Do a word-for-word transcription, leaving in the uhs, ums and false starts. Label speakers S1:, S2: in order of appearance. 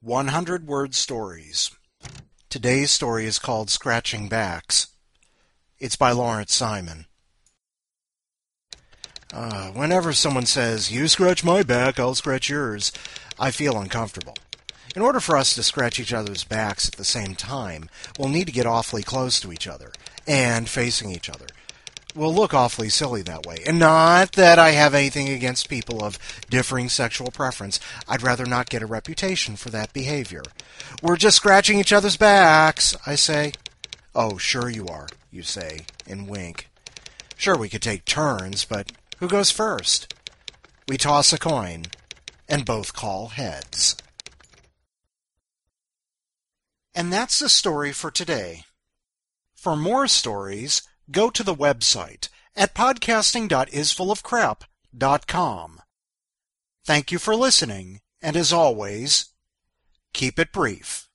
S1: hundred Word Stories. Today's story is called Scratching Backs. It's by Lawrence Simon. Uh, whenever someone says, "You scratch my back, I'll scratch yours," I feel uncomfortable. In order for us to scratch each other's backs at the same time, we'll need to get awfully close to each other and facing each other. We'll look awfully silly that way. And not that I have anything against people of differing sexual preference. I'd rather not get a reputation for that behavior. "We're just scratching each other's backs," I say. "Oh, sure you are," you say, and wink. "Sure, we could take turns, but who goes first?" We toss a coin, and both call heads. And that's the story for today. For more stories, go to the website at podcasting dot isfullofcrap dot com. Thank you for listening, and as always, keep it brief.